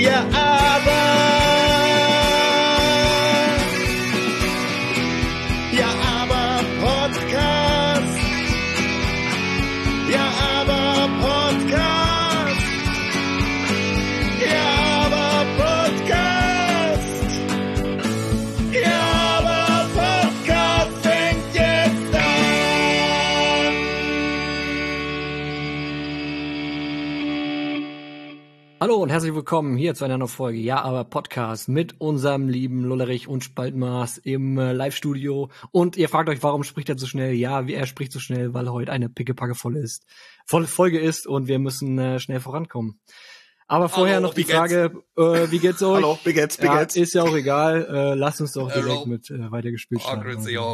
Ja, aber Podcast. Ja, aber Podcast. Ja, aber Podcast. Ja, aber Podcast fängt jetzt an. Hallo und herzlich willkommen hier zu einer neuen Folge Ja, aber Podcast mit unserem lieben Lullerich und Spaltmaß im Live-Studio. Und ihr fragt euch, warum spricht er so schnell? Ja, er spricht so schnell, weil heute eine pickepacke volle Folge ist und wir müssen schnell vorankommen. Aber vorher noch die Frage, wie geht's euch? Hallo, wie geht's? Ja, ist ja auch egal, lasst uns doch direkt mit weitergespielt starten.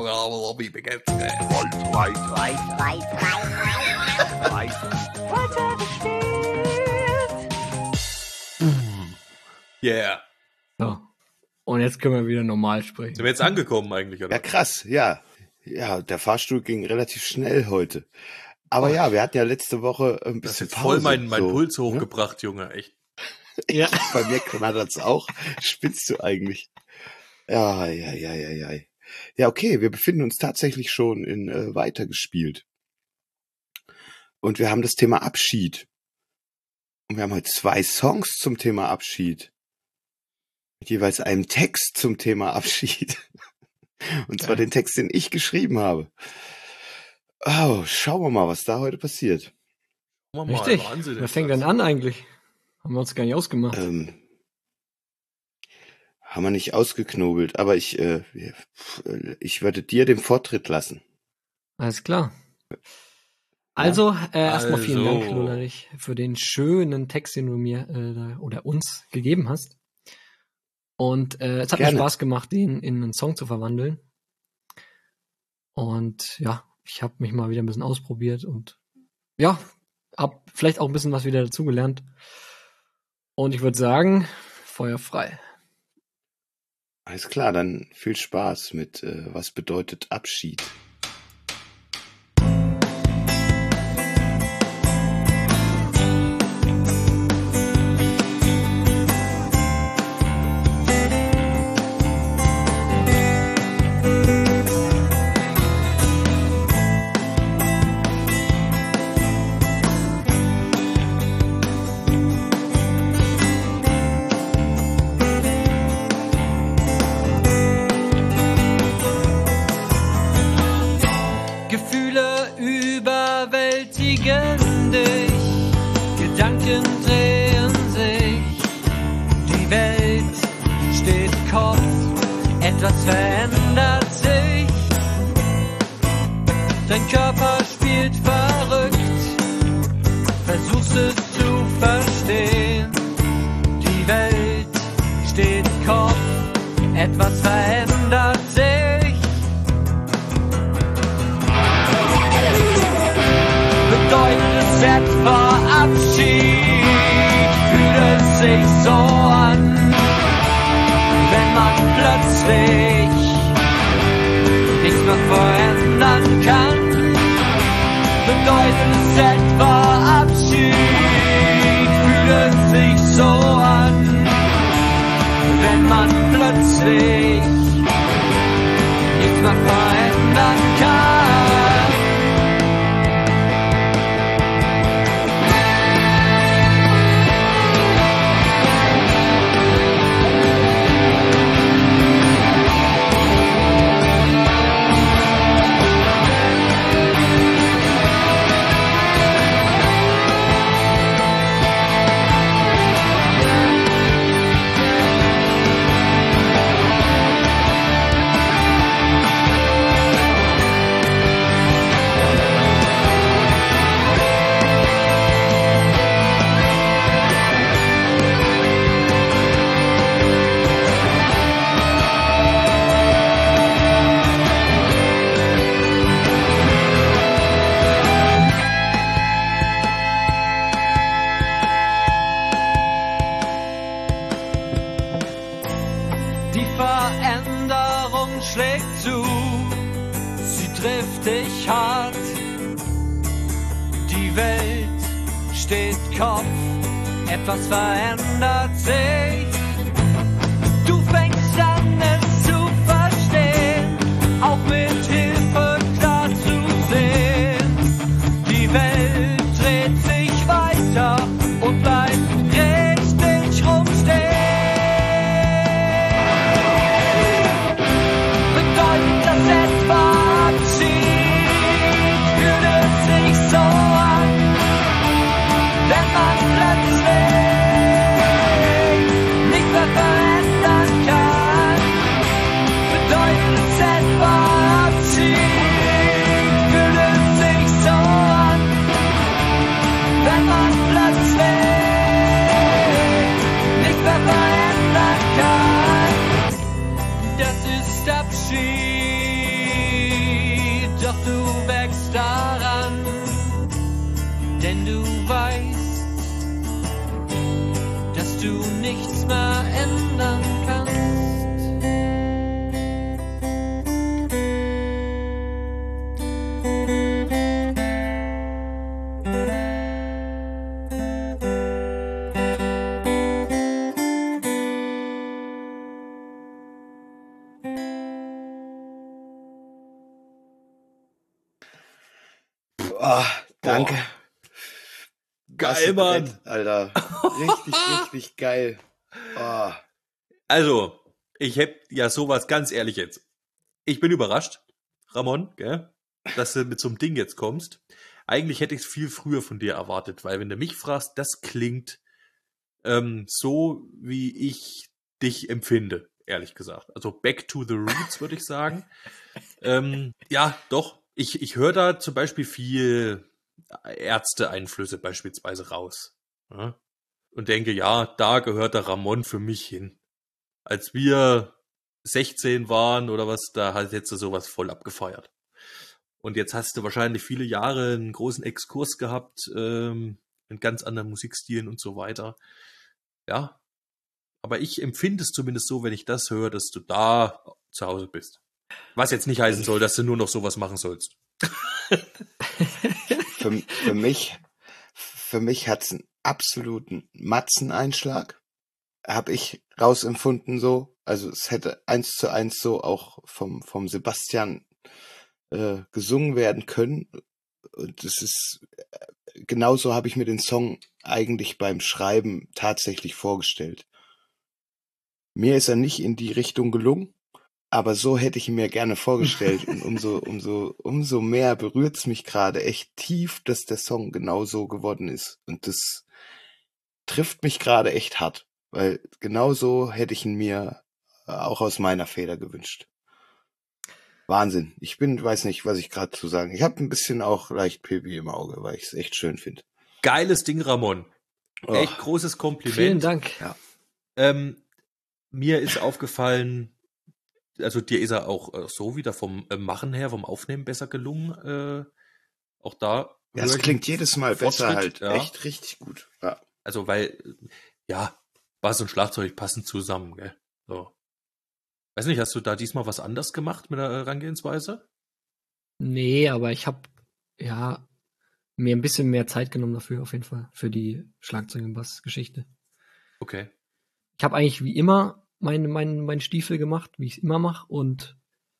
Yeah. So. Und jetzt können wir wieder normal sprechen. Sind wir jetzt angekommen eigentlich, oder? Ja, krass, ja. Ja, der Fahrstuhl ging relativ schnell heute. Aber ja, wir hatten ja letzte Woche ein Das bisschen hat voll Pause. mein Puls hochgebracht, Junge, echt. Ja. Bei mir knattert's auch. Spinnst du eigentlich? Ja. Ja, okay, wir befinden uns tatsächlich schon in Weitergespielt. Und wir haben das Thema Abschied. Und wir haben heute 2 Songs zum Thema Abschied. Mit jeweils einem Text zum Thema Abschied. Und zwar den Text, den ich geschrieben habe. Oh, schauen wir mal, was da heute passiert. Richtig. Wer fängt denn an eigentlich? Haben wir uns gar nicht ausgemacht. Haben wir nicht ausgeknobelt, aber ich würde dir den Vortritt lassen. Alles klar. Also, erstmal vielen Dank, Lullerich, für den schönen Text, den du mir oder uns gegeben hast. Und es hat Gerne. mir Spaß gemacht, den in einen Song zu verwandeln. Und ja, ich habe mich mal wieder ein bisschen ausprobiert und ja, hab vielleicht auch ein bisschen was wieder dazugelernt. Und ich würde sagen, Feuer frei. Alles klar, dann viel Spaß mit Was bedeutet Abschied? Gefühle überwältigen dich, Gedanken drehen sich, die Welt steht Kopf, etwas verändert sich, dein Körper spielt verrückt, versuchst es zu verstehen, die Welt steht Kopf, etwas verändert sich. Bedeutet es etwa Abschied? Fühlt es sich so an, wenn man plötzlich nichts mehr verändern kann? Bedeutet es etwa Abschied? Fühlt es sich so an, wenn man plötzlich nichts mehr verändern kann? trifft dich hart. Die Welt steht Kopf, etwas verändert sich. Du fängst an, es zu verstehen, auch mit Hilfe klar zu sehen. Die Welt dreht sich weiter und bleibt richtig rumstehen. Bedeutet das etwa Abschied? Fühlt es sich so an, wenn man plötzlich nicht mehr verändern kann? Bedeutet es etwa Abschied? Fühlt es sich so an, wenn man plötzlich nicht mehr verändern kann? Das ist Abschied, doch du wächst daran, denn du weißt, dass du nichts mehr ändern kannst. Oh, danke. Geil, Mann. Brett, Alter. Richtig, richtig geil. Oh. Also, ich hab ja sowas, ganz ehrlich jetzt. Ich bin überrascht, Ramon, gell, dass du mit so einem Ding jetzt kommst. Eigentlich hätte ich es viel früher von dir erwartet, weil wenn du mich fragst, das klingt so, wie ich dich empfinde, ehrlich gesagt. Also back to the roots, würde ich sagen. Ja, doch. Ich höre da zum Beispiel viel Ärzte-Einflüsse beispielsweise raus. Ja? Und denke, ja, da gehört der Ramon für mich hin. Als wir 16 waren oder was, da hättest du sowas voll abgefeiert. Und jetzt hast du wahrscheinlich viele Jahre einen großen Exkurs gehabt, in ganz anderen Musikstilen und so weiter. Ja, aber ich empfinde es zumindest so, wenn ich das höre, dass du da zu Hause bist. Was jetzt nicht heißen soll, dass du nur noch sowas machen sollst. Für mich hat's einen absoluten Matzeneinschlag. Habe ich rausempfunden so. Also es hätte 1:1 so auch vom Sebastian gesungen werden können. Und das ist genauso habe ich mir den Song eigentlich beim Schreiben tatsächlich vorgestellt. Mir ist er nicht in die Richtung gelungen, aber so hätte ich ihn mir gerne vorgestellt. Und umso mehr berührt's mich gerade echt tief, dass der Song genau so geworden ist. Und das trifft mich gerade echt hart, weil genau so hätte ich ihn mir auch aus meiner Feder gewünscht. Wahnsinn. Weiß nicht, was ich gerade zu sagen. Ich habe ein bisschen auch leicht Pipi im Auge, weil ich es echt schön finde. Geiles Ding, Ramon. Oh. Echt großes Kompliment. Vielen Dank. Ja. Mir ist aufgefallen, also dir ist er auch so wieder vom Machen her, vom Aufnehmen besser gelungen. Auch da. Ja, es klingt jedes Mal besser Fortschritt, halt. ja. Echt richtig gut. Ja. Also weil, ja, Bass und Schlagzeug passen zusammen, gell? So. Weiß nicht, hast du da diesmal was anders gemacht mit der Herangehensweise? Nee, aber ich habe ja mir ein bisschen mehr Zeit genommen dafür, auf jeden Fall, für die Schlagzeug- und Bass-Geschichte. Okay. Ich habe eigentlich wie immer mein Stiefel gemacht, wie ich es immer mache, und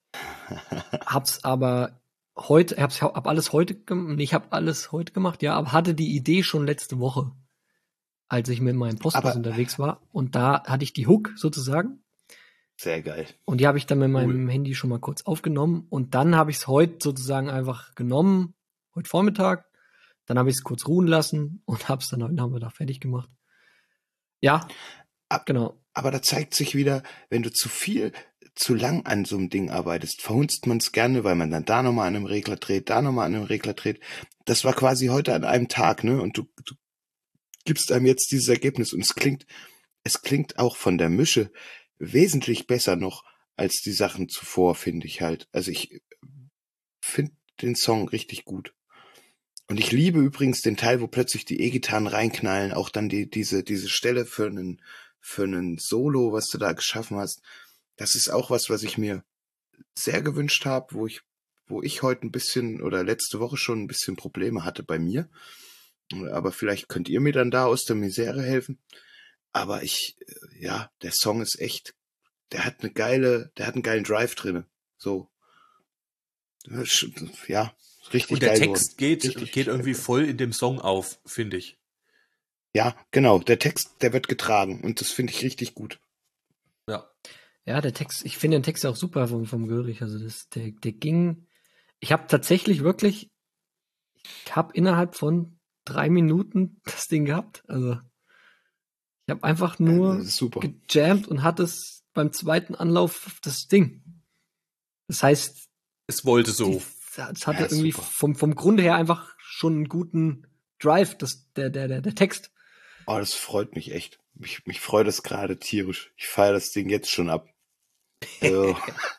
hab's aber heute, hab alles heute gemacht, ja, aber hatte die Idee schon letzte Woche, als ich mit meinem Postbus Aber- unterwegs war, und da hatte ich die Hook sozusagen. Sehr geil. Und die habe ich dann mit meinem Handy schon mal kurz aufgenommen. Und dann habe ich es heute sozusagen einfach genommen, heute Vormittag. Dann habe ich es kurz ruhen lassen und habe es dann heute Nachmittag fertig gemacht. Ja, genau. Aber da zeigt sich wieder, wenn du zu lang an so einem Ding arbeitest, verhunzt man es gerne, weil man dann da nochmal an einem Regler dreht, da nochmal an einem Regler dreht. Das war quasi heute an einem Tag, ne? Und du gibst einem jetzt dieses Ergebnis. Und es klingt auch von der Mische wesentlich besser noch als die Sachen zuvor, finde ich halt. Also ich finde den Song richtig gut. Und ich liebe übrigens den Teil, wo plötzlich die E-Gitarren reinknallen, auch dann diese Stelle für einen Solo, was du da geschaffen hast. Das ist auch was ich mir sehr gewünscht habe, wo ich heute ein bisschen oder letzte Woche schon ein bisschen Probleme hatte bei mir. Aber vielleicht könnt ihr mir dann da aus der Misere helfen. Aber der Song ist echt, der hat einen geilen Drive drinne. So. Ja, richtig Und der geil. Text geht Richtig irgendwie geil. voll in dem Song auf, finde ich. Ja, genau. Der Text, der wird getragen. Und das finde ich richtig gut. Ja. Ja, der Text, ich finde den Text auch super vom Gölrich. Also der ging. Ich habe tatsächlich wirklich, ich habe innerhalb von 3 Minuten das Ding gehabt. Also ich habe einfach Das nur ist super. gejammt und hatte es beim zweiten Anlauf das Ding. Das heißt, Es wollte so. es hatte Ja, irgendwie super. vom Grunde her einfach schon einen guten Drive, der Text. Oh, das freut mich echt. Mich freut das gerade tierisch. Ich feiere das Ding jetzt schon ab. Also,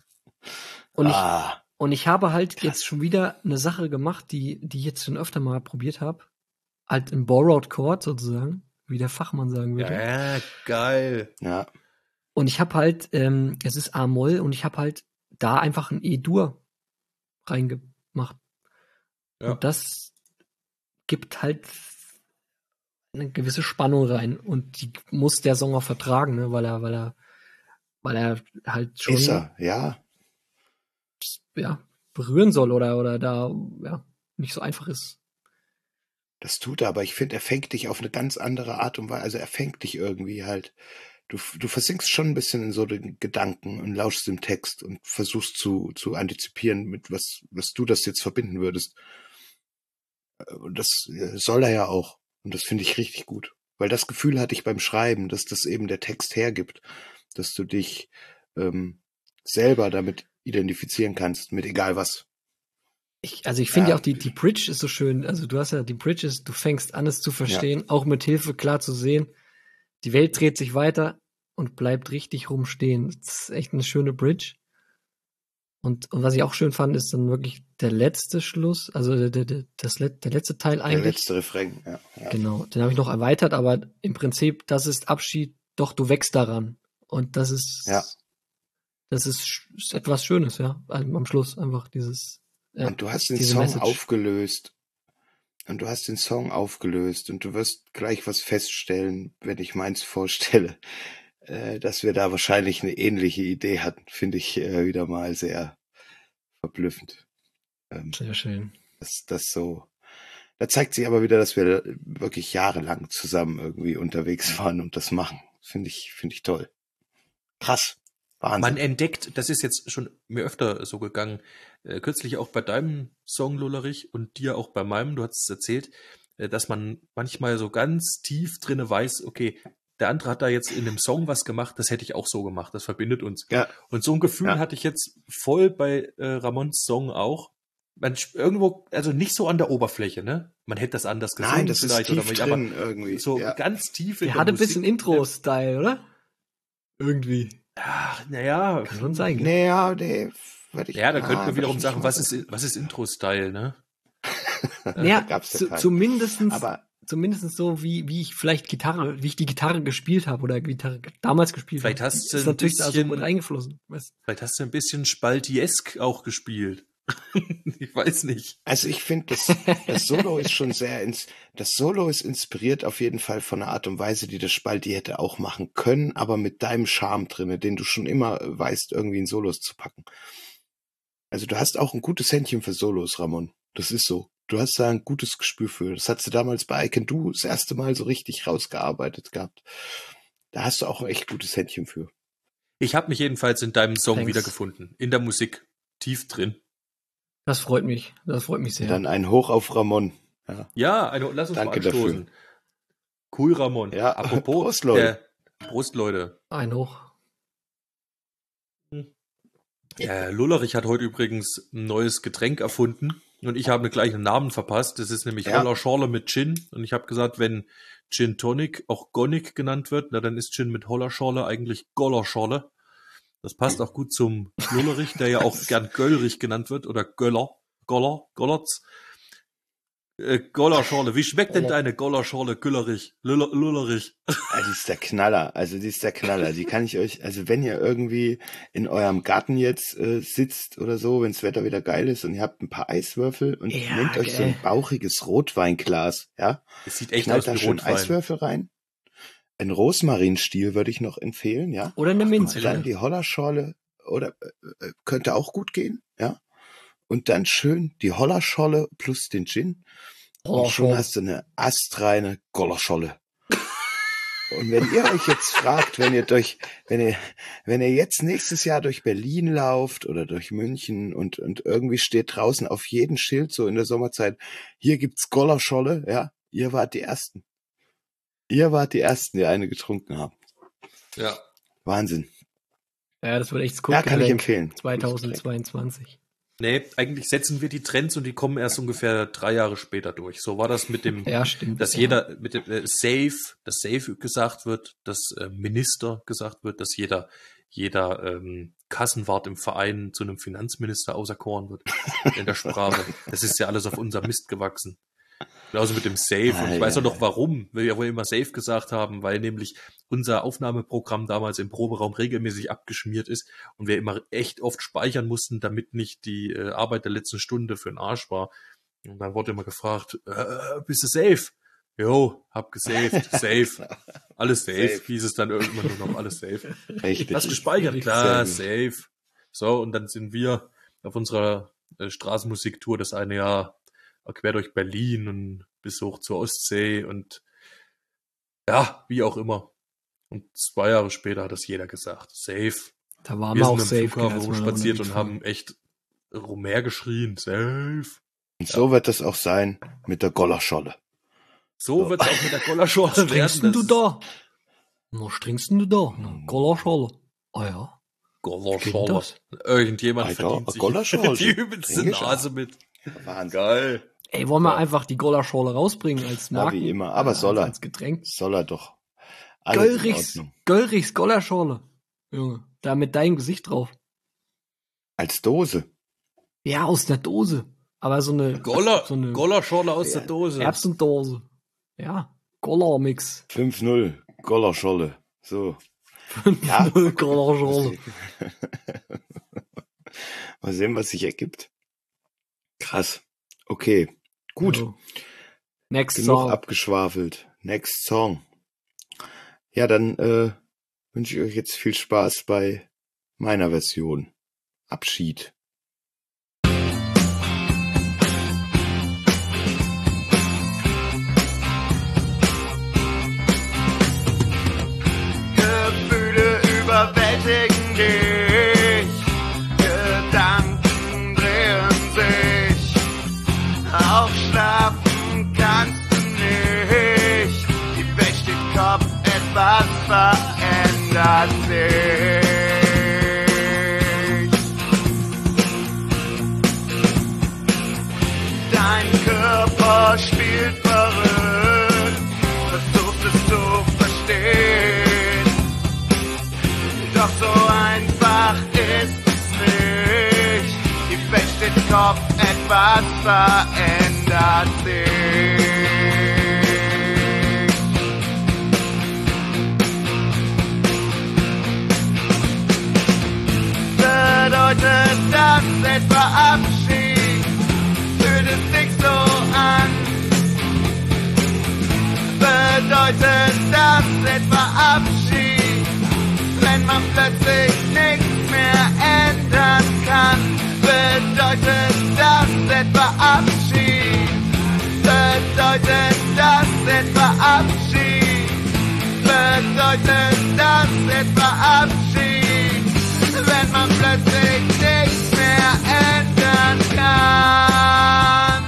Und ich habe halt krass. jetzt schon wieder eine Sache gemacht, die ich jetzt schon öfter mal probiert habe. Halt in Borrowed Chord sozusagen, wie der Fachmann sagen würde. Ja, geil. Ja, Und ich habe halt, es ist A-Moll und ich habe halt da einfach ein E-Dur reingemacht. Ja. Und das gibt halt eine gewisse Spannung rein. Und die muss der Song auch vertragen, ne? weil er halt schon ist er, ja. ja, berühren soll oder da ja, nicht so einfach ist. Das tut er, aber ich finde, er fängt dich auf eine ganz andere Art und Weise. Also er fängt dich irgendwie halt. Du versinkst schon ein bisschen in so den Gedanken und lauschst dem Text und versuchst zu antizipieren, mit was du das jetzt verbinden würdest. Und das soll er ja auch. Und das finde ich richtig gut. Weil das Gefühl hatte ich beim Schreiben, dass das eben der Text hergibt. Dass du dich selber damit identifizieren kannst, mit egal was. Ich finde ja Ja. auch die Bridge ist so schön. Also du hast ja die Bridge ist, du fängst an, es zu verstehen, auch mit Hilfe klar zu sehen. Die Welt dreht sich weiter und bleibt richtig rumstehen. Das ist echt eine schöne Bridge. Und was ich auch schön fand, ist dann wirklich der letzte Schluss, also der letzte Teil Der eigentlich. letzte Refrain, ja. Genau, den habe ich noch erweitert, aber im Prinzip, das ist Abschied, doch du wächst daran. Und das ist etwas Schönes, ja, am Schluss einfach dieses. Ja, Und du hast den diese Song Message. aufgelöst. Und du hast den Song aufgelöst und du wirst gleich was feststellen, wenn ich meins vorstelle, dass wir da wahrscheinlich eine ähnliche Idee hatten. Finde ich wieder mal sehr verblüffend. Sehr schön. Das so. Da zeigt sich aber wieder, dass wir wirklich jahrelang zusammen irgendwie unterwegs waren und das machen. Finde ich toll. Krass. Wahnsinn. Man entdeckt, das ist jetzt schon mir öfter so gegangen, kürzlich auch bei deinem Song, Lullerich, und dir auch bei meinem, du hast es erzählt, dass man manchmal so ganz tief drinne weiß, okay, der andere hat da jetzt in dem Song was gemacht, das hätte ich auch so gemacht, das verbindet uns. Ja. Und so ein Gefühl hatte ich jetzt voll bei Ramons Song auch. Man irgendwo, also nicht so an der Oberfläche, ne? Man hätte das anders gesungen Nein, das ist vielleicht, tief oder drin irgendwie. so Ja. ganz tief in Der der hatte ein Musik. bisschen Intro-Style, oder? Irgendwie. Ach, naja. Kann schon sein. Naja, Ja, da könnten wir wiederum sagen, was ist Intro-Style, ne? Ja, gab's ja keinen. zumindestens Aber so, wie ich die Gitarre gespielt habe oder Gitarre damals gespielt habe. Vielleicht hast du ist ein natürlich da so bisschen- mit reingeflossen. Weißt? Vielleicht hast du ein bisschen Spaltiesk auch gespielt. Ich weiß nicht. also ich finde, das Solo ist schon das Solo ist inspiriert auf jeden Fall von einer Art und Weise, die das Spalti hätte auch machen können, aber mit deinem Charme drinne, den du schon immer weißt, irgendwie in Solos zu packen. Also du hast auch ein gutes Händchen für Solos, Ramon. Das ist so. Du hast da ein gutes Gespür für. Das hast du damals bei I Can Do das erste Mal so richtig rausgearbeitet gehabt. Da hast du auch ein echt gutes Händchen für. Ich habe mich jedenfalls in deinem Song Thanks. wiedergefunden. In der Musik. Tief drin. Das freut mich. Das freut mich sehr. Dann ein Hoch auf Ramon. Ja. Ja, lass uns Danke mal anstoßen. dafür. Cool, Ramon. Ja, Apropos, Prost, Leute. Prost, Leute. Ein Hoch. Lullerich hat heute übrigens ein neues Getränk erfunden und ich habe mir gleich einen Namen verpasst. Das ist nämlich Ja. Holler Schorle mit Gin und ich habe gesagt, wenn Gin Tonic auch Gonic genannt wird, na dann ist Gin mit Holler Schorle eigentlich Goller Schorle. Das passt auch gut zum Lullerich, der ja auch gern Göllrich genannt wird oder Gollertz. Gollerschorle. Wie schmeckt denn deine Gollerschorle, Güllerich? Lullerich? Die ist der Knaller. Die kann ich euch, also wenn ihr irgendwie in eurem Garten jetzt sitzt oder so, wenn das Wetter wieder geil ist und ihr habt ein paar Eiswürfel und Ja, nehmt euch so ein bauchiges Rotweinglas, ja? Es sieht echt Knallt aus da wie schön Rotwein. Eiswürfel rein. Ein Rosmarinstiel würde ich noch empfehlen, ja? Oder eine Minze. Dann die Hollerschorle oder könnte auch gut gehen, ja? Und dann schön die Hollerschorle plus den Gin. Und schon hast du eine astreine Gollerscholle. Und wenn ihr euch jetzt fragt, wenn ihr jetzt nächstes Jahr durch Berlin lauft oder durch München und irgendwie steht draußen auf jedem Schild so in der Sommerzeit, hier gibt's Gollerscholle, ja, ihr wart die Ersten. Ihr wart die Ersten, die eine getrunken haben. Ja. Wahnsinn. Ja, das wird echt das Ja, kann ich Kultgetränk empfehlen. 2022. Nee, eigentlich setzen wir die Trends und die kommen erst ungefähr 3 Jahre später durch. So war das mit dem, Ja, stimmt. dass jeder mit dem dass Safe gesagt wird, dass Minister gesagt wird, dass jeder Kassenwart im Verein zu einem Finanzminister auserkoren wird in der Sprache. Das ist ja alles auf unser Mist gewachsen. Genauso mit dem Safe. Und ich weiß auch noch warum, weil wir wohl immer Safe gesagt haben, weil nämlich unser Aufnahmeprogramm damals im Proberaum regelmäßig abgeschmiert ist und wir immer echt oft speichern mussten, damit nicht die Arbeit der letzten Stunde für den Arsch war. Und dann wurde immer gefragt, bist du safe? Jo, hab gesaved, safe. Alles safe, hieß es dann irgendwann nur noch, alles safe. Richtig. Hast gespeichert? Klar, safe. So, und dann sind wir auf unserer Straßenmusiktour das eine Jahr quer durch Berlin und bis hoch zur Ostsee und ja, wie auch immer. Und 2 Jahre später hat das jeder gesagt. Safe. Da waren Wir wir auch sind safe. am Flughafen als wir rumspaziert und unterwegs haben echt rumhergeschrien. Safe. Und so wird es auch sein mit der Gollerscholle. So wird es auch mit der Gollerschorle waren. Was trinkst denn werden. du da? Was trinkst denn du da? Na, Gollerschorle. Ah ja. Gollerschorle. das? Irgendjemand Alter, verdient eine sich Gollerschorle. die übelste Trink ich Nase mit. Wahnsinn. Geil. Ey, wollen wir einfach die Gollerschorle rausbringen als Ja, Marken? wie immer. Aber soll er. Als Getränk. Soll er doch. Alles in Ordnung. Göllrichs Gollerschorle. Junge, da mit deinem Gesicht drauf. Als Dose. Ja, aus der Dose. Aber so eine Gollerschorle aus der Dose. Erbsendose. Ja, Gollermix. 5-0. Gollerscholle. So. Ja. Gollerschorle. Mal sehen, was sich ergibt. Krass. Okay. Gut. Ja. Next Genug Song. abgeschwafelt. Next Song. Ja, dann wünsche ich euch jetzt viel Spaß bei meiner Version. Abschied. Gefühle überwältigen dich, Gedanken drehen sich, aufschlafen kannst du nicht, die Welt steht Kopf, etwas verändert sich. Dein Körper spielt verrückt, versucht es zu verstehen. Doch so einfach ist es nicht. Die Welt steht Kopf, etwas verändert sich. Bedeutet das etwa Abschied? Fühlt es sich so an? Bedeutet das etwa Abschied? Wenn man plötzlich nichts mehr ändern kann, bedeutet das etwa Abschied? Bedeutet das etwa Abschied? Bedeutet das etwa Abschied? Wenn man plötzlich nichts mehr ändern kann.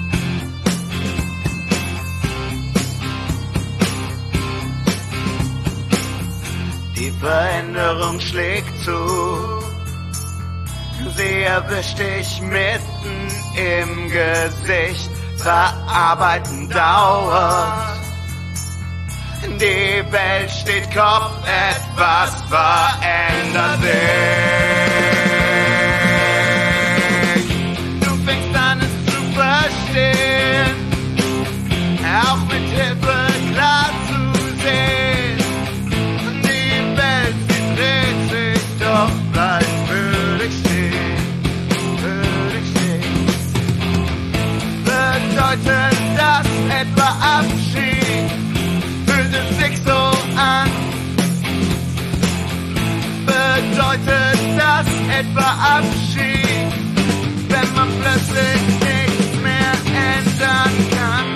Die Veränderung schlägt zu, sie erwischt dich mitten im Gesicht, verarbeiten dauert. Die Welt steht Kopf, etwas verändert sich. Du fängst an es zu verstehen, etwa Abschied, wenn man plötzlich nichts mehr ändern kann.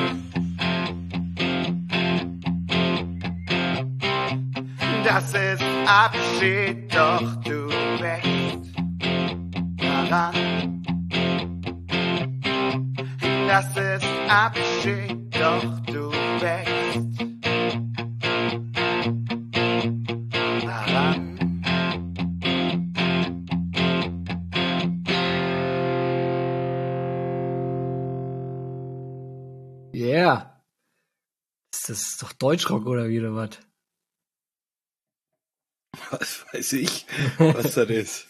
Das ist Abschied, doch du wächst daran. Das ist Abschied, doch du wächst daran. Yeah. Das ist doch Deutschrock oder wie oder was? Was weiß ich, was das ist.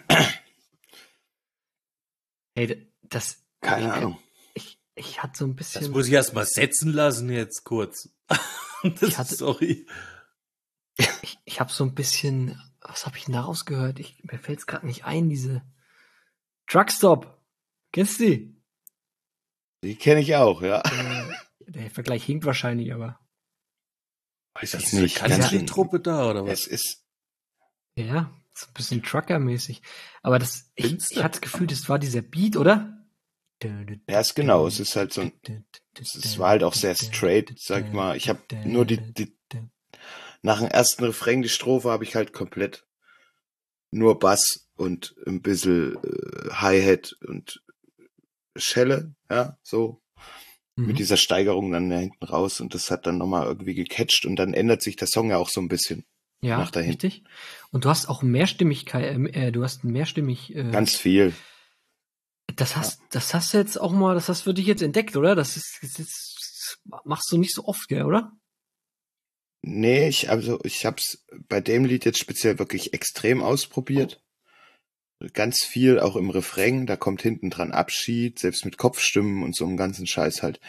Hey, das. Keine Ahnung. Ich hatte so ein Das bisschen. muss ich erst mal setzen lassen jetzt kurz. Sorry. Ich habe so ein bisschen. Was habe ich denn da rausgehört? Mir fällt es gerade nicht ein, diese Truckstop. Kennst du die? Die kenne ich auch, ja. Der Vergleich hinkt wahrscheinlich, aber. Weiß Das ich ist nicht. eine Country-Truppe da, oder was? Es ist, Ja, so ein bisschen Trucker-mäßig. Aber ich Finster. hatte das Gefühl, das war dieser Beat, oder? ja, ist genau, es ist halt so ein, es war halt auch sehr straight, sag ich mal. Ich habe nur nach dem ersten Refrain, die Strophe, habe ich halt komplett nur Bass und ein bisschen Hi-Hat und Schelle, ja, so. Mit dieser Steigerung dann da hinten raus und das hat dann nochmal irgendwie gecatcht und dann ändert sich der Song ja auch so ein bisschen. Ja, nach dahin. richtig. Und du hast auch Mehrstimmigkeit, du hast mehrstimmig. Ganz viel. Das hast du jetzt auch mal, das hast du für dich jetzt entdeckt, oder? Das machst du nicht so oft, gell, oder? Nee, ich hab's bei dem Lied jetzt speziell wirklich extrem ausprobiert. Ganz viel, auch im Refrain, da kommt hinten dran Abschied, selbst mit Kopfstimmen und so einem ganzen Scheiß halt.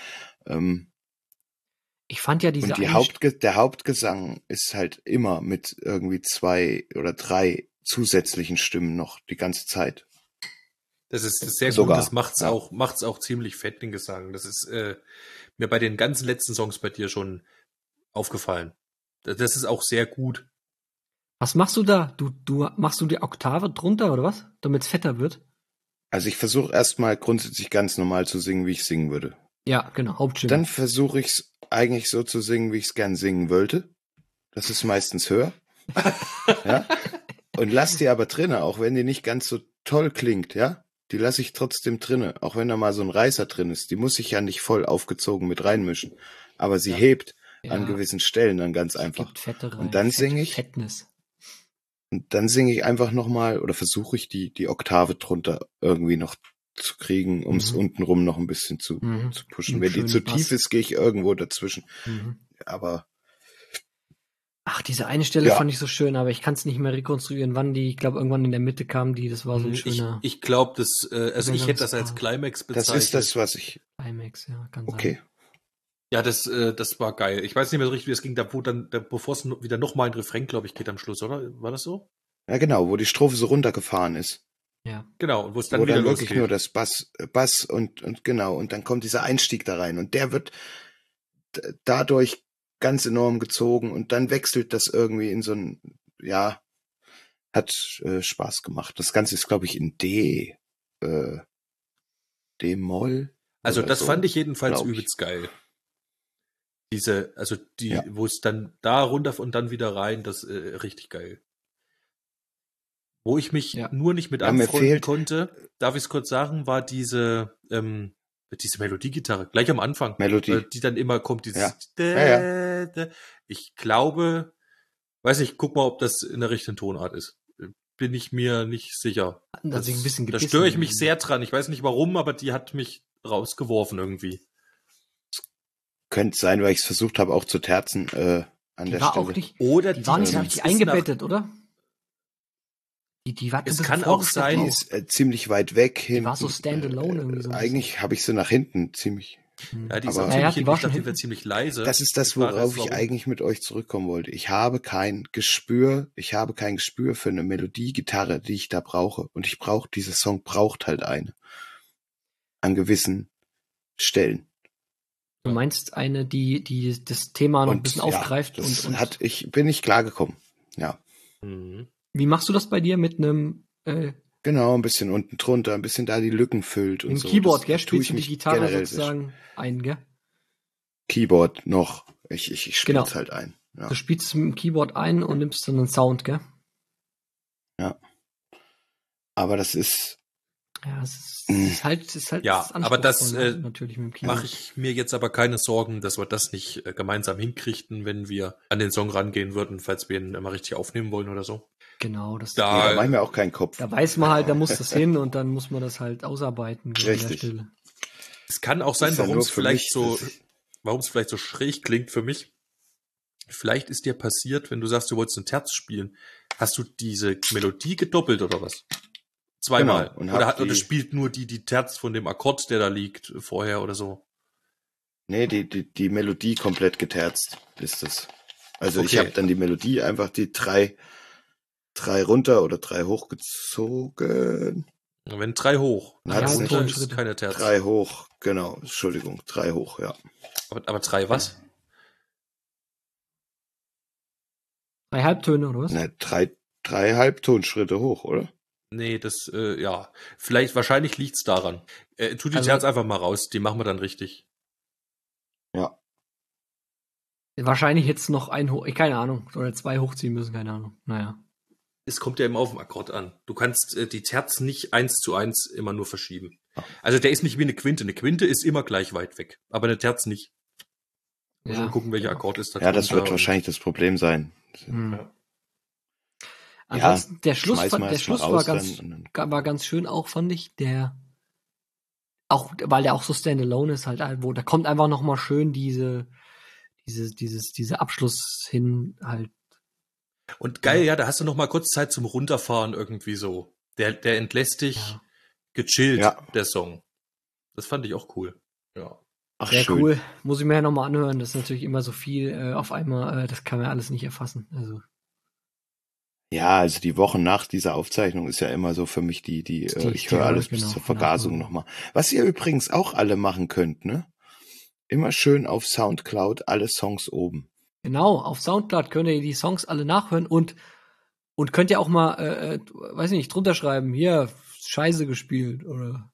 Ich fand ja diese Und der Hauptgesang ist halt immer mit irgendwie 2 oder 3 zusätzlichen Stimmen noch die ganze Zeit. Das ist sehr Sogar, gut, das macht's ja. auch ziemlich fett, den Gesang. Das ist mir bei den ganzen letzten Songs bei dir schon aufgefallen. Das ist auch sehr gut. Was machst du da? Machst du die Oktave drunter oder was? Damit es fetter wird? Also ich versuche erstmal grundsätzlich ganz normal zu singen, wie ich singen würde. Ja, genau, Hauptstimme. Dann versuche ich es eigentlich so zu singen, wie ich es gern singen wollte. Das ist meistens höher. Ja? Und lass die aber drinne, auch wenn die nicht ganz so toll klingt, ja? Die lasse ich trotzdem drinne, auch wenn da mal so ein Reißer drin ist. Die muss ich ja nicht voll aufgezogen mit reinmischen. Aber sie hebt an gewissen Stellen dann ganz einfach. Gibt Fette rein, Und dann singe ich. Fettness. Und dann singe ich einfach nochmal, oder versuche ich die Oktave drunter irgendwie noch zu kriegen, um es untenrum noch ein bisschen zu pushen. Wenn die zu tief ist, gehe ich irgendwo dazwischen. Aber ach, diese eine Stelle fand ich so schön, aber ich kann es nicht mehr rekonstruieren, wann die, ich glaube, irgendwann in der Mitte kam die, das war so ein schöner Ich glaube, also ich hätte das als Climax bezeichnet. das ist das, was ich... Climax, ja, kann Okay. sein. Ja, das war geil. Ich weiß nicht mehr so richtig, wie es ging, bevor es wieder nochmal ein Refrain, glaube ich, geht am Schluss, oder? War das so? Ja, genau, wo die Strophe so runtergefahren ist. Ja. Genau, und wo es dann Wo wieder dann wirklich losgeht. nur das Bass und genau, und dann kommt dieser Einstieg da rein und der wird dadurch ganz enorm gezogen und dann wechselt das irgendwie in so ein, ja, hat Spaß gemacht. Das Ganze ist, glaube ich, in D-Moll. Also oder das so, fand ich jedenfalls glaub ich. übelst geil. Ja. Wo es dann da runter und dann wieder rein, das richtig geil. Wo ich mich nur nicht mit Ja, mir anfreunden fehlt- konnte, darf ich es kurz sagen, war diese Melodiegitarre, gleich am Anfang. Melodie. Die dann immer kommt, dieses Ja. Ich glaube, weiß nicht, guck mal, ob das in der richtigen Tonart ist. Bin ich mir nicht sicher. Da hat sich ein bisschen Da gebissen. störe ich mich sehr dran. Ich weiß nicht warum, aber die hat mich rausgeworfen irgendwie. Könnte sein, weil ich es versucht habe, auch zu terzen an Die der war Stelle. auch nicht, Oder die war nicht ist richtig eingebettet, oder? Die war Es ein bisschen kann auch vorgesteckt sein, Die auch. ist ziemlich weit weg hinten. war so standalone irgendwie so ein bisschen. Eigentlich habe ich sie nach hinten ziemlich. Ja, die ist Aber- auch Ja, ziemlich, die war ich schon dachte, die wäre hinten. ziemlich leise. Das ist das, Ich frage worauf jetzt, ich warum. eigentlich mit euch zurückkommen wollte. Ich habe kein Gespür für eine Melodiegitarre, die ich da brauche. Und dieser Song braucht halt eine. An gewissen Stellen. Du meinst eine, die das Thema noch ein bisschen aufgreift das und bin nicht klargekommen. Ja. Mhm. wie machst du das bei dir mit einem Genau, ein bisschen unten drunter, ein bisschen da die Lücken füllt und Im so. Keyboard, Das gell? tue ich Spielst du die mich Gitarre generell sozusagen ein, gell? Keyboard noch. Ich spiel's Genau. halt ein. Ja. Du spielst es mit dem Keyboard ein und nimmst dann einen Sound, gell? Ja. Aber das ist, Ja, es ist halt Ja, aber das, anspruchsvoll, natürlich mit dem Keyboard. Mache ich mir jetzt aber keine Sorgen, dass wir das nicht gemeinsam hinkriegten, wenn wir an den Song rangehen würden, falls wir ihn mal richtig aufnehmen wollen oder so. Genau, das nee, da mache ich mir auch keinen Kopf. da weiß man halt, da muss das hin und dann muss man das halt ausarbeiten gell, an der Richtig. Stelle. Es kann auch sein, Ist ja warum nur es für vielleicht mich, warum es vielleicht so schräg klingt für mich. Vielleicht ist dir passiert, wenn du sagst, du wolltest ein Terz spielen, hast du diese Melodie gedoppelt oder was? Zweimal. Genau, und oder spielt nur die Terz von dem Akkord, der da liegt, vorher oder so? Nee, die Melodie komplett geterzt ist das. Also ich Okay. habe dann die Melodie einfach die drei runter oder 3 hochgezogen. Wenn 3 hoch, Ja, das runter sind ist Schritte. keine Terz. 3 hoch, genau. Entschuldigung, 3 hoch, ja. Aber 3 was? 3 Halbtöne, oder was? Ne, 3 Halbtonschritte hoch, oder? Nee, das, ja. Wahrscheinlich liegt's daran. Tu die Also- Terz einfach mal raus, die machen wir dann richtig. Ja. Wahrscheinlich jetzt noch ein hoch, keine Ahnung, oder 2 hochziehen müssen, keine Ahnung. Naja. Es kommt ja immer auf den Akkord an. Du kannst die Terz nicht 1:1 immer nur verschieben. Also der ist nicht wie eine Quinte. Eine Quinte ist immer gleich weit weg, aber eine Terz nicht. Also Ja. mal gucken, welcher Akkord ist da Ja, das drunter wird wahrscheinlich das Problem sein. Hm. Ja. Ansonsten, der Schluss, schmeiß mal der erst mal Schluss raus war ganz schön auch, fand ich, weil der auch so standalone ist halt, da kommt einfach noch mal schön diese Abschluss hin halt. Und geil, ja, da hast du noch mal kurz Zeit zum Runterfahren irgendwie so. Der entlässt dich Ja. gechillt, Ja. der Song. Das fand ich auch cool. Ja. Ach, Sehr schön. cool. Muss ich mir ja noch mal anhören. Das ist natürlich immer so viel auf einmal, das kann man alles nicht erfassen. Also Ja, also die Wochen nach dieser Aufzeichnung ist ja immer so für mich ich höre alles bis genau, zur Vergasung genau. nochmal. Was ihr übrigens auch alle machen könnt, ne? Immer schön auf Soundcloud alle Songs oben. genau, auf Soundcloud könnt ihr die Songs alle nachhören und könnt ihr auch mal, weiß nicht, drunter schreiben, hier, Scheiße gespielt oder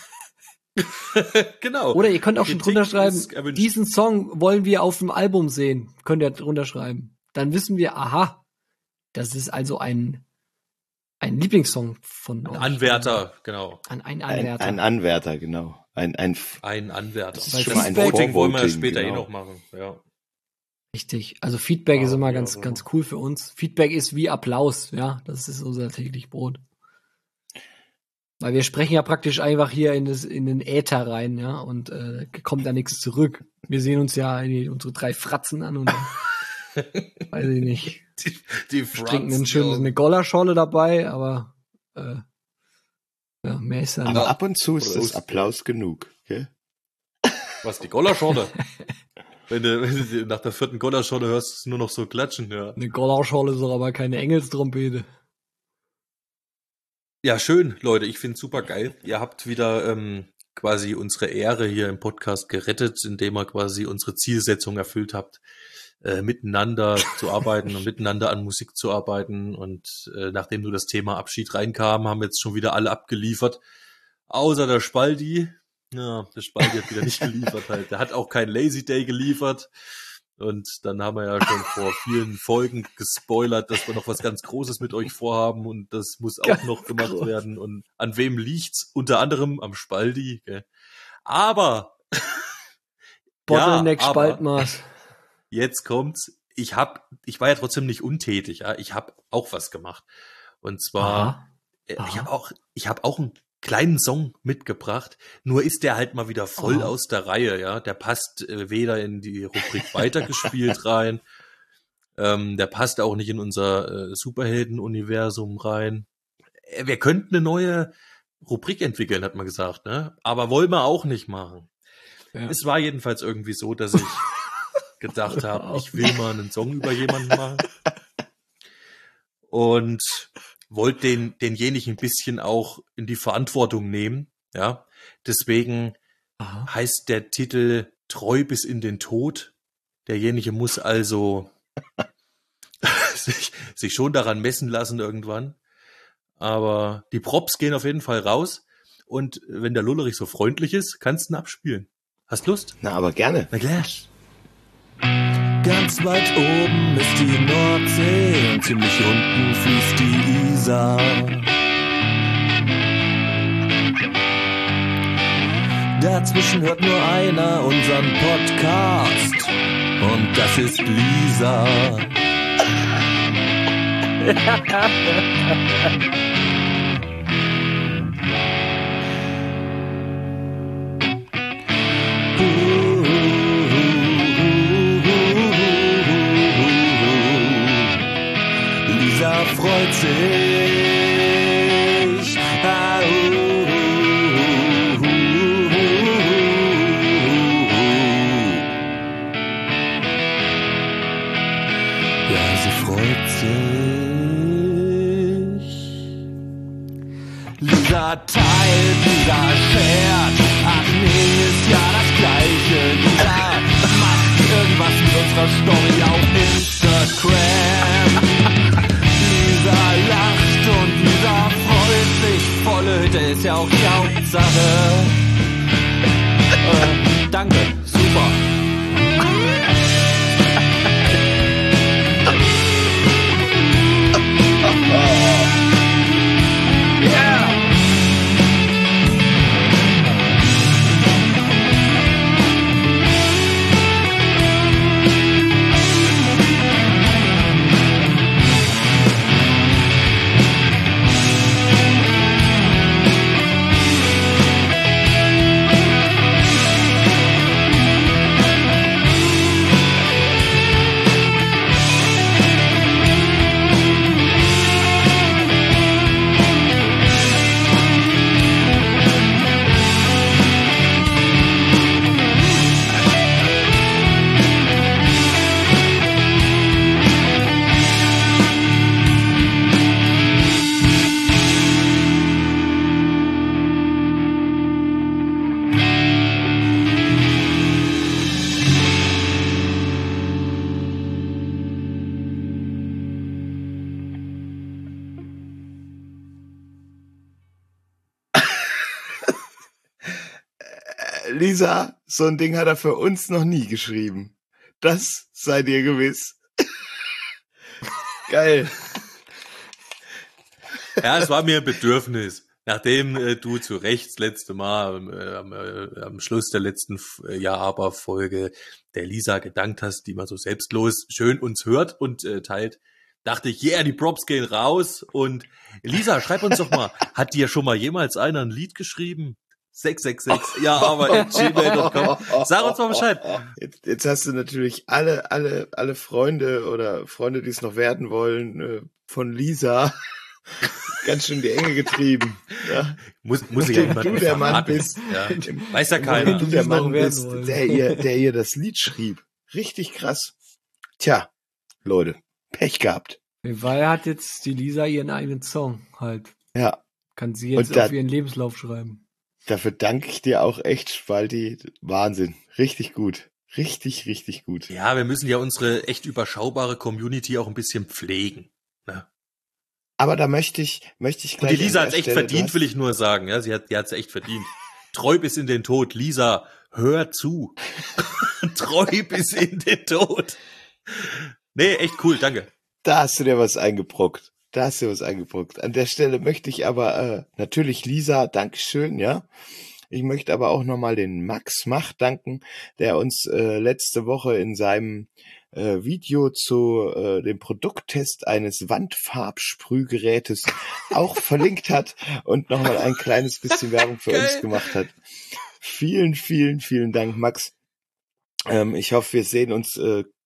Genau. Oder ihr könnt auch schon Kritik drunter schreiben, ist erwünscht. diesen Song wollen wir auf dem Album sehen. Könnt ihr drunter schreiben. Dann wissen wir, aha, das ist also ein Lieblingssong von euch. Anwärter, genau. Ein Anwärter. Ein Anwärter, genau. Ein Ein Anwärter. Das ist Das schon mal ein Voting wollen wir Vorvoting, später genau. noch machen. Ja. Richtig. Also Feedback ist immer Ja, ganz, so. ganz cool für uns. Feedback ist wie Applaus, ja. Das ist unser täglich Brot. Weil wir sprechen ja praktisch einfach hier in den Äther rein, ja, und kommt da nichts zurück. Wir sehen uns ja unsere 3 Fratzen an und weiß ich nicht. Die Trinken Franz, eine Gollerscholle dabei, aber ja, mehr ist ja Aber nicht. ab und zu ist Oder das Ost- Applaus genug. Gell? Was, die Gollerschorle? wenn du nach der 4. Gollerschorle hörst, ist es nur noch so klatschen, ja. Eine Gollerscholle ist doch aber keine Engelstrompete. Ja, schön, Leute. Ich find's super geil. Ihr habt wieder quasi unsere Ehre hier im Podcast gerettet, indem ihr quasi unsere Zielsetzung erfüllt habt, miteinander zu arbeiten und miteinander an Musik zu arbeiten. Und nachdem du das Thema Abschied reinkam, haben jetzt schon wieder alle abgeliefert. Außer der Spaldi. Ja, der Spaldi hat wieder nicht geliefert halt. Der hat auch kein Lazy Day geliefert. Und dann haben wir ja schon vor vielen Folgen gespoilert, dass wir noch was ganz Großes mit euch vorhaben und das muss auch Ganz noch gemacht groß. werden. Und an wem liegt's? Unter anderem am Spaldi. Gell? Aber Bottleneck aber Spaltmaß. jetzt kommt's. Ich war ja trotzdem nicht untätig. Ja? Ich habe auch was gemacht. Und zwar, Aha. ich habe auch einen kleinen Song mitgebracht, nur ist der halt mal wieder voll Aha. aus der Reihe, ja. Der passt weder in die Rubrik weitergespielt rein, der passt auch nicht in unser Superhelden-Universum rein. Wir könnten eine neue Rubrik entwickeln, hat man gesagt, ne? Aber wollen wir auch nicht machen. Ja. Es war jedenfalls irgendwie so, dass ich gedacht habe, ich will mal einen Song über jemanden machen. Und wollte denjenigen ein bisschen auch in die Verantwortung nehmen, ja. Deswegen Aha. heißt der Titel Treu bis in den Tod. Derjenige muss also sich schon daran messen lassen irgendwann. Aber die Props gehen auf jeden Fall raus. Und wenn der Lullerich so freundlich ist, kannst du ihn abspielen. Hast Lust? Na, aber gerne. Na klar. Ganz weit oben ist die Nordsee und ziemlich unten fließt die Isar. Dazwischen hört nur einer unseren Podcast und das ist Lisa. Lisa freut sich. Ja, sie freut sich. Lisa teilt, Lisa shared. Ach nee, ist ja das Gleiche. Lisa macht irgendwas mit unserer Story auf Instagram. Lisa lacht und Lisa freut sich. Volle Hütte ist ja auch die Hauptsache. Danke, super. Lisa, so ein Ding hat er für uns noch nie geschrieben. Das sei dir gewiss. Geil. Ja, es war mir ein Bedürfnis. Nachdem du zu Recht das letzte Mal am Schluss der letzten Ja-Aber-Folge der Lisa gedankt hast, die mal so selbstlos schön uns hört und teilt, dachte ich, yeah, die Props gehen raus. Und Lisa, schreib uns doch mal, hat dir schon mal jemals einer ein Lied geschrieben? 666, ja, aber gmail.com. Sag uns mal Bescheid. Jetzt hast du natürlich alle Freunde oder Freunde, die es noch werden wollen, von Lisa ganz schön in die Enge getrieben. Ja. Muss ich ja du der Mann bist, ja. Weiß ja keiner. Du der Mann bist, der ihr das Lied schrieb. Richtig krass. Tja, Leute, Pech gehabt. Weil er hat jetzt die Lisa ihren eigenen Song halt. Ja. Kann sie jetzt auf ihren Lebenslauf schreiben. Dafür danke ich dir auch echt, Spalti. Wahnsinn. Richtig gut. Richtig, richtig gut. Ja, wir müssen ja unsere echt überschaubare Community auch ein bisschen pflegen. Ne? Aber da möchte ich gleich. Und die Lisa hat's echt verdient, will ich nur sagen. Ja, die hat's echt verdient. Treu bis in den Tod. Lisa, hör zu. Treu bis in den Tod. Nee, echt cool, danke. Da hast du dir was eingebrockt. An der Stelle möchte ich aber natürlich Lisa, Dankeschön, ja. Ich möchte aber auch nochmal den Max Mach danken, der uns letzte Woche in seinem Video zu dem Produkttest eines Wandfarbsprühgerätes auch verlinkt hat und nochmal ein kleines bisschen Werbung für uns gemacht hat. Vielen, vielen, vielen Dank, Max. Ich hoffe, wir sehen uns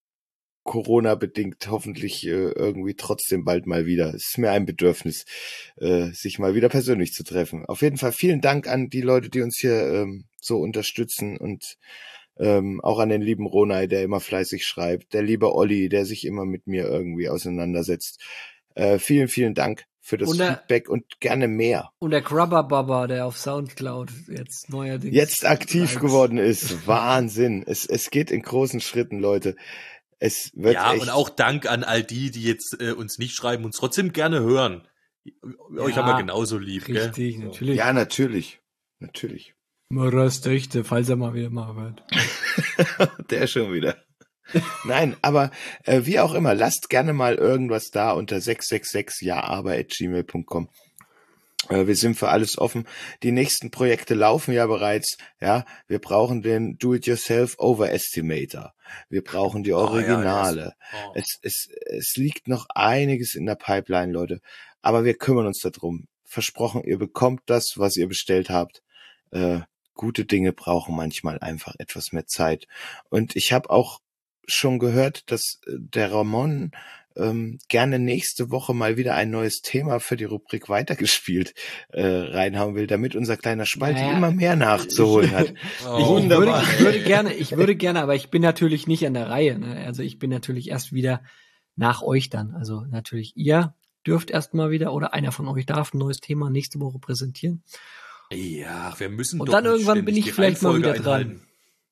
Corona-bedingt hoffentlich irgendwie trotzdem bald mal wieder. Es ist mir ein Bedürfnis, sich mal wieder persönlich zu treffen. Auf jeden Fall vielen Dank an die Leute, die uns hier so unterstützen und auch an den lieben Ronay, der immer fleißig schreibt, der liebe Olli, der sich immer mit mir irgendwie auseinandersetzt. Vielen, vielen Dank für das Feedback und gerne mehr. Und der Grubber Baba, der auf Soundcloud jetzt neuerdings jetzt aktiv geworden ist. Wahnsinn. Es geht in großen Schritten, Leute. Es wird ja, echt. Und auch Dank an all die, die jetzt uns nicht schreiben, uns trotzdem gerne hören. Euch haben wir genauso lieb, richtig, gell? natürlich. Ja, natürlich. Natürlich. Moras Töchte, falls er mal wieder mal hört. Der schon wieder. Nein, aber wie auch immer, lasst gerne mal irgendwas da unter 666jaaber@gmail.com. Wir sind für alles offen. Die nächsten Projekte laufen ja bereits. Ja, wir brauchen den Do-it-yourself Overestimator. Wir brauchen die Originale. Es liegt noch einiges in der Pipeline, Leute. Aber wir kümmern uns darum. Versprochen, ihr bekommt das, was ihr bestellt habt. Gute Dinge brauchen manchmal einfach etwas mehr Zeit. Und ich habe auch schon gehört, dass der Ramon gerne nächste Woche mal wieder ein neues Thema für die Rubrik weitergespielt reinhauen will, damit unser kleiner Spalt immer mehr nachzuholen hat. Wunderbar. Ich würde gerne, aber ich bin natürlich nicht an der Reihe. Ne? Also ich bin natürlich erst wieder nach euch dann. Also natürlich ihr dürft erst mal wieder oder einer von euch darf ein neues Thema nächste Woche präsentieren. Ja, wir müssen Und doch dann nicht irgendwann bin ständig ich die vielleicht mal wieder Reihenfolge dran.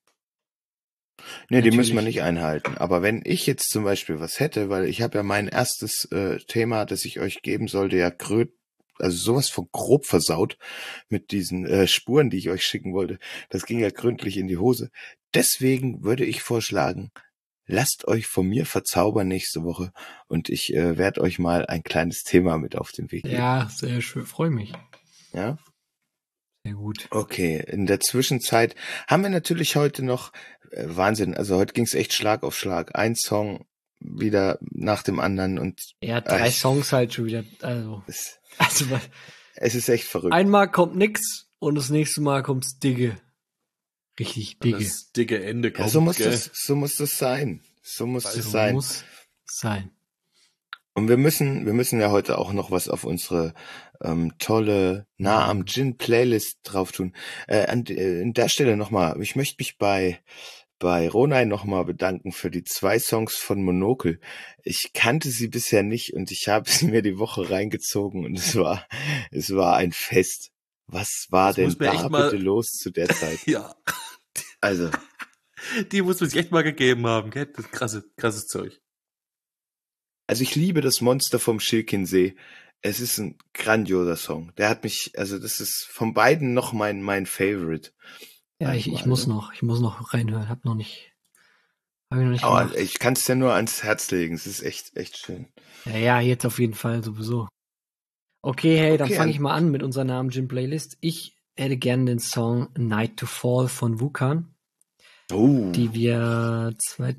Nee, die müssen wir Natürlich. nicht einhalten. Aber wenn ich jetzt zum Beispiel was hätte, weil ich habe ja mein erstes Thema, das ich euch geben sollte, ja also sowas von grob versaut mit diesen Spuren, die ich euch schicken wollte. Das ging ja gründlich in die Hose. Deswegen würde ich vorschlagen, lasst euch von mir verzaubern nächste Woche und ich werde euch mal ein kleines Thema mit auf den Weg geben. Ja, sehr schön. Freue mich. Ja? Sehr gut. Okay, in der Zwischenzeit haben wir natürlich heute noch Wahnsinn, also heute ging es echt Schlag auf Schlag. Ein Song wieder nach dem anderen und Ja, 3 ich- Songs halt schon wieder. es, Also es ist echt verrückt. einmal kommt nix und das nächste Mal kommt's Digge. Richtig Digge. Das dicke Ende kommt, Ja, so muss gell? das sein. So muss Also es sein. muss sein. Und wir müssen ja heute auch noch was auf unsere tolle Nah am Gin Playlist drauf tun. An der Stelle nochmal, ich möchte mich bei Ronay nochmal bedanken für die 2 Songs von Monokel. Ich kannte sie bisher nicht und ich habe sie mir die Woche reingezogen und es war ein Fest. Was war Das denn muss mir da echt mal- bitte los zu der Zeit? Ja, Also, die muss man sich echt mal gegeben haben, gell? Das ist krasses Zeug. Also ich liebe das Monster vom Schilkinsee. Es ist ein grandioser Song. Der hat mich, also das ist von beiden noch mein Favorite. Ja, ich Manchmal, muss ne? noch reinhören. Hab ich noch nicht gemacht. Aber ich kann es dir nur ans Herz legen. Es ist echt schön. Ja, jetzt auf jeden Fall sowieso. Okay, hey, dann Okay, fange ich mal an mit unserer Namen Gym Playlist. Ich hätte gerne den Song Night to Fall von Vulkan, die wir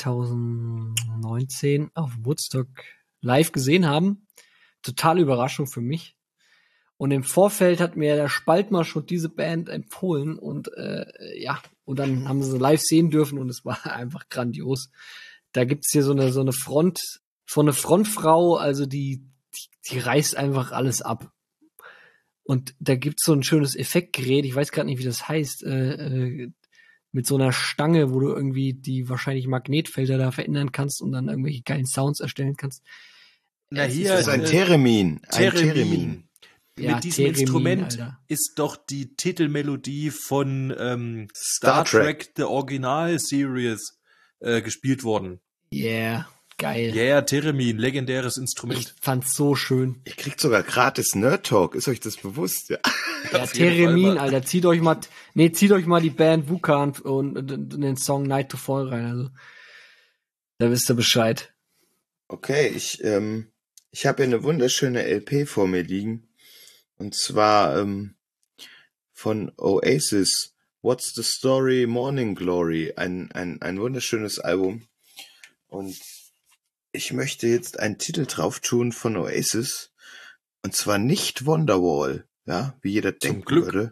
2019 auf Woodstock live gesehen haben. Totale Überraschung für mich. Und im Vorfeld hat mir der Spaltmar schon diese Band empfohlen und und dann haben sie live sehen dürfen und es war einfach grandios. Da gibt's hier so eine Frontfrau, also die reißt einfach alles ab. Und da gibt's so ein schönes Effektgerät, ich weiß gerade nicht, wie das heißt, mit so einer Stange, wo du irgendwie die wahrscheinlich Magnetfelder da verändern kannst und dann irgendwelche geilen Sounds erstellen kannst. Na Es hier, Das ist ein Theremin. Ein Theremin. Ja, Mit diesem Theremin, Instrument Alter. ist doch die Titelmelodie von Star Star Trek The Original Series gespielt worden. Yeah, geil. Yeah, Theremin, legendäres Ich Instrument. fand's so schön. Ihr kriegt sogar gratis Nerd Talk. Ist euch das bewusst? Ja. Ja, Auf jeden Theremin, Fall mal. Alter, zieht euch mal die Band Vulkan und den Song Night to Fall rein, also. Da wisst ihr Bescheid. Okay, ich habe hier eine wunderschöne LP vor mir liegen. Und zwar von Oasis, What's the Story, Morning Glory. Ein wunderschönes Album. Und ich möchte jetzt einen Titel drauf tun von Oasis. Und zwar nicht Wonderwall, ja, wie jeder denken Glück. würde.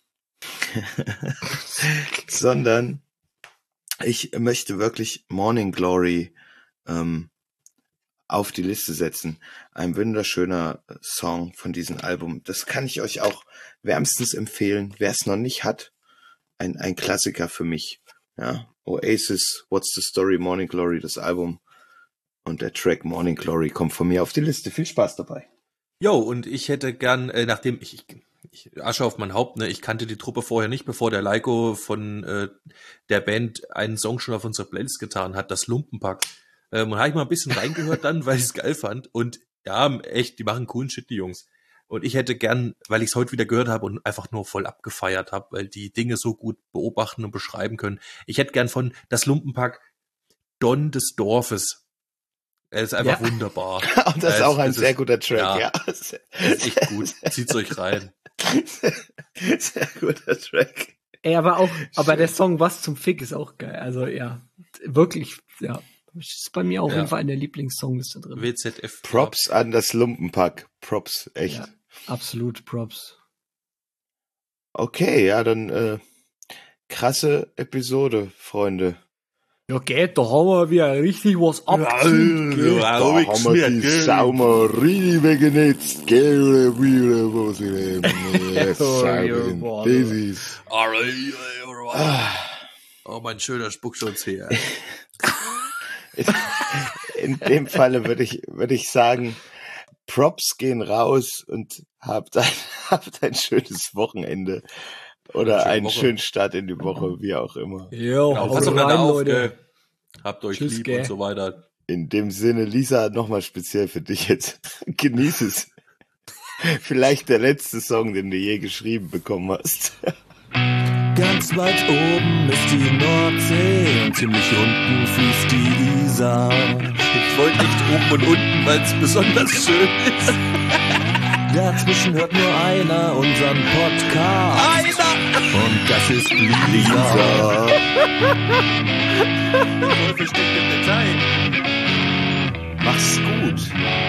Sondern ich möchte wirklich Morning Glory auf die Liste setzen. Ein wunderschöner Song von diesem Album. Das kann ich euch auch wärmstens empfehlen. Wer es noch nicht hat, ein Klassiker für mich. Ja, Oasis, What's the Story, Morning Glory, das Album. Und der Track Morning Glory kommt von mir auf die Liste. Viel Spaß dabei. Jo, und ich hätte gern, nachdem ich Asche auf mein Haupt, ne, ich kannte die Truppe vorher nicht, bevor der Leiko von der Band einen Song schon auf unsere Playlist getan hat, das Lumpenpack. Und habe ich mal ein bisschen reingehört dann, weil ich es geil fand. Und ja, echt, die machen coolen Shit, die Jungs. Und ich hätte gern, weil ich es heute wieder gehört habe und einfach nur voll abgefeiert habe, weil die Dinge so gut beobachten und beschreiben können. Ich hätte gern von das Lumpenpack Don des Dorfes. Er ist einfach wunderbar. Und das ist auch ein sehr guter Track, ja. Das ist echt gut. Zieht's euch rein. Sehr guter Track. Ey, aber der Song Was zum Fick ist auch geil. Also ja, wirklich, ja. Ist bei mir auf jeden Fall in der Lieblingssongliste drin. WZF. Props an das Lumpenpack. Props, echt. Ja, absolut Props. Okay, ja, dann krasse Episode, Freunde. Ja, geht, da haben wir wieder richtig was abgezogen. Da haben wir die Sau mal richtig weggenetzt, gell, wieder, wo sie leben. Das ist... Oh, mein schöner Spuckschutz hier. In dem Falle würde ich sagen, Props gehen raus und habt ein schönes Wochenende. Oder einen schönen Start in die Woche, wie auch immer. Jo, Genau, passt aufeinander auf, Leute. Habt euch Tschüss, lieb gell. und so weiter. In dem Sinne, Lisa, nochmal speziell für dich jetzt. Genieß es. Vielleicht der letzte Song, den du je geschrieben bekommen hast. Ganz weit oben ist die Nordsee und ziemlich unten fließt die Isar. Ich wollte nicht oben und unten, weil es besonders schön ist. Dazwischen hört nur einer unseren Podcast. Und das ist Lisa. Voll versteckt im Detail. Mach's gut.